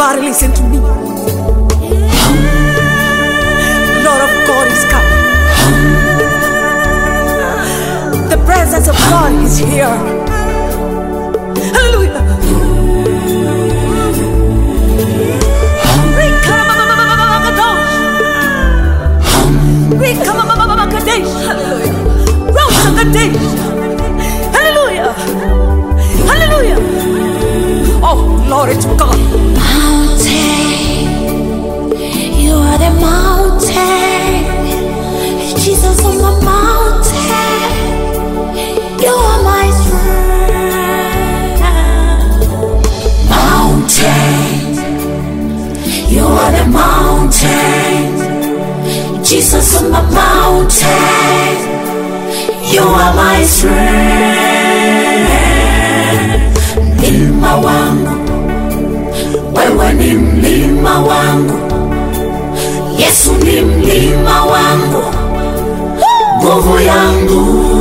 Somebody listen to me. Lord of God is coming. The presence of God is here. Hallelujah. Hallelujah. Hallelujah. Oh, glory to God. Mountain, you are the mountain. Jesus on the mountain, you are my strength. Mountain, you are the mountain. Jesus on the mountain, you are my strength. Mlima wangu, wewe ni mlima wangu. Yesu ni mlima wangu, nguvu yangu.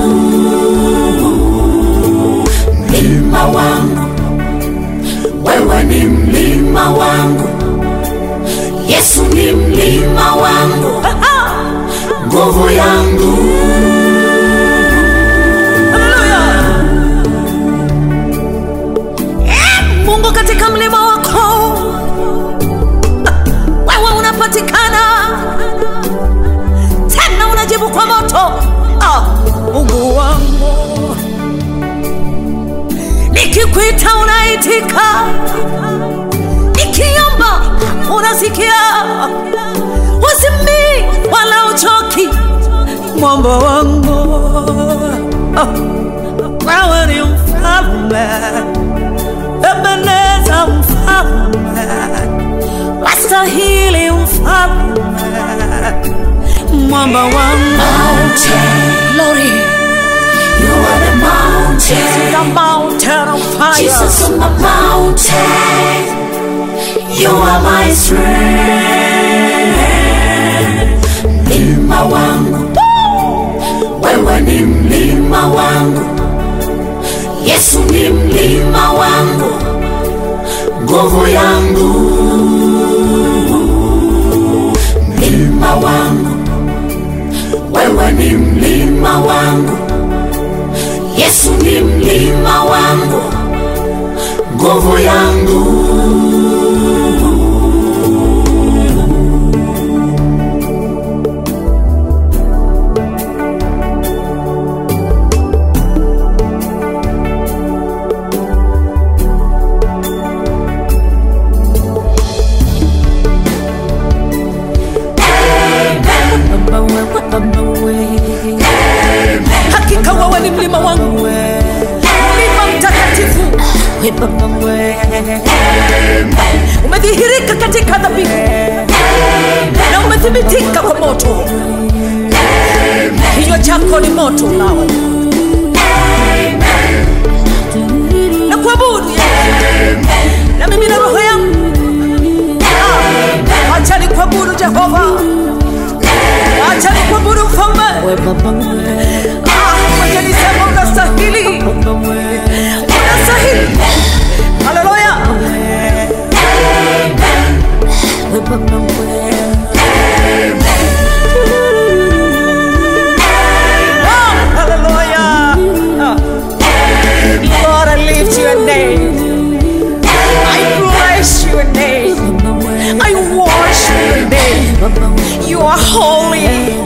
Mlima wangu, wewe ni mlima wangu. Yesu ni mlima wangu, nguvu yangu. Mungu katika mlima wako wewe unapatikana, tena unajibu kwa moto. Mungu wangu, nikikuita unaitika, nikiomba unasikia, usimi wala uchoki. Mwamba wangu, wewe ni mfalme, Ebeneza mfalme, wastahili mfalme. Mwamba wangu, Glory, you are the mountain. the mountain of fire. Jesus on the mountain, you are my strength. Mlima wangu, wewe ni mlima wangu. Yesu ni mlima wangu, nguvu yangu. Mlima wangu, wewe ni mlima wangu. Yesu ni mlima wangu, nguvu yangu. Hakika wewe ni mlima wangu, mlima mtakatifu. Umedhihirika katika dhabihu na umethibitika kwa moto. Kinywa chako ni moto nawe, na kuabudu na mimi na roho yangu. Acha ni kuabudu Jehova, acha ni kuabudu mfalme. Mwenye nisema unastahili, unastahili. Haleluya. Hallelujah. Lord, I lift your name, I bless your name, I worship your name. You are holy.